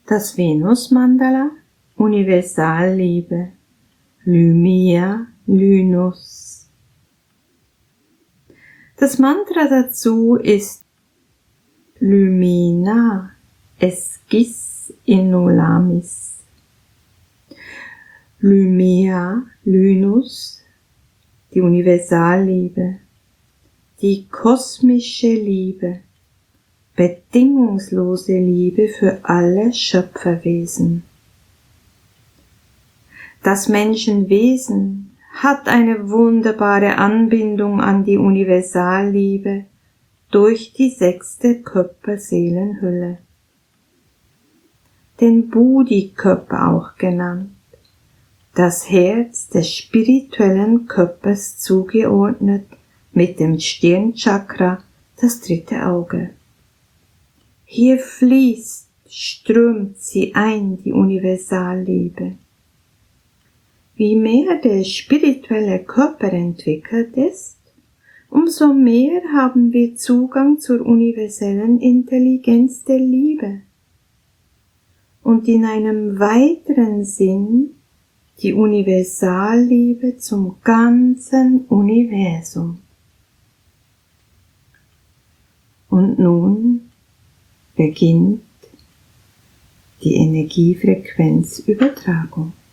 Das Venus-Mandala, Universalliebe, Lumia Lynus. Das Mantra dazu ist Lumina Esquis Innulamis. Lumia Lynus, die Universalliebe, die kosmische Liebe, bedingungslose Liebe für alle Schöpferwesen. Das Menschenwesen hat eine wunderbare Anbindung an die Universalliebe durch die 6. Körperseelenhülle, den Bodhikörper auch genannt, das Herz des spirituellen Körpers zugeordnet mit dem Stirnchakra, das 3. Auge. Hier fließt, strömt sie ein, die Universalliebe. Wie mehr der spirituelle Körper entwickelt ist, umso mehr haben wir Zugang zur universellen Intelligenz der Liebe und in einem weiteren Sinn die Universalliebe zum ganzen Universum. Und nun beginnt die Energiefrequenzübertragung.